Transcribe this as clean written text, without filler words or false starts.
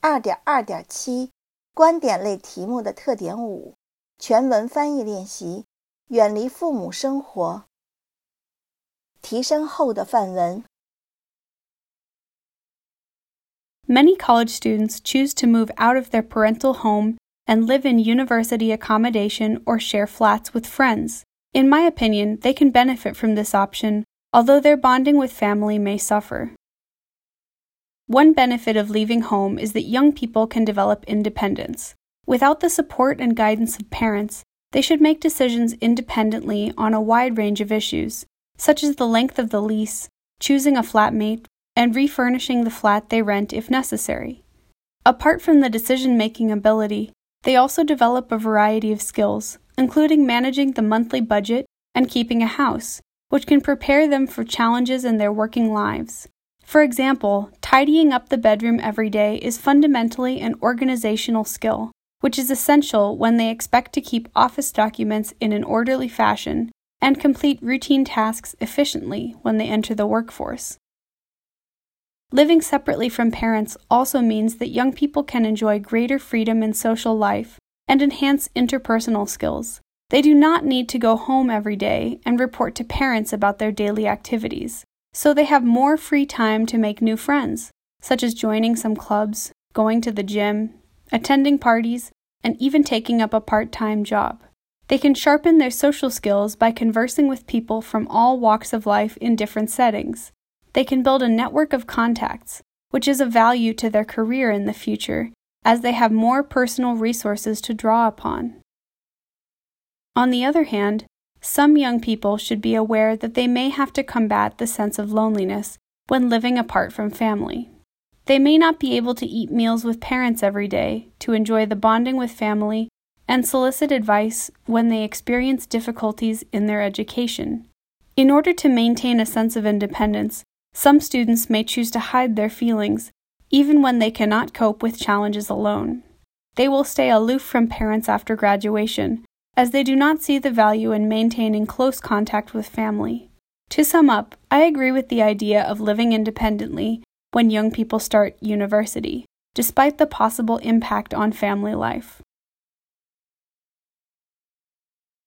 2.2.7 观点类题目的特点5全文翻译练习远离父母生活提升后的范文 Many college students choose to move out of their parental home and live in university accommodation or share flats with friends. In my opinion, they can benefit from this option, although their bonding with family may suffer. One benefit of leaving home is that young people can develop independence. Without the support and guidance of parents, they should make decisions independently on a wide range of issues, such as the length of the lease, choosing a flatmate, and refurnishing the flat they rent if necessary. Apart from the decision-making ability, they also develop a variety of skills, including managing the monthly budget and keeping a house, which can prepare them for challenges in their working lives. For example, tidying up the bedroom every day is fundamentally an organizational skill, which is essential when they expect to keep office documents in an orderly fashion and complete routine tasks efficiently when they enter the workforce. Living separately from parents also means that young people can enjoy greater freedom in social life and enhance interpersonal skills. They do not need to go home every day and report to parents about their daily activities, so they have more free time to make new friends, such as joining some clubs, going to the gym, attending parties, and even taking up a part-time job. They can sharpen their social skills by conversing with people from all walks of life in different settings. They can build a network of contacts, which is of value to their career in the future, as they have more personal resources to draw upon. On the other hand, some young people should be aware that they may have to combat the sense of loneliness when living apart from family. They may not be able to eat meals with parents every day, to enjoy the bonding with family, and solicit advice when they experience difficulties in their education. In order to maintain a sense of independence, some students may choose to hide their feelings, even when they cannot cope with challenges alone. They will stay aloof from parents after graduation, as they do not see the value in maintaining close contact with family. To sum up, I agree with the idea of living independently when young people start university, despite the possible impact on family life.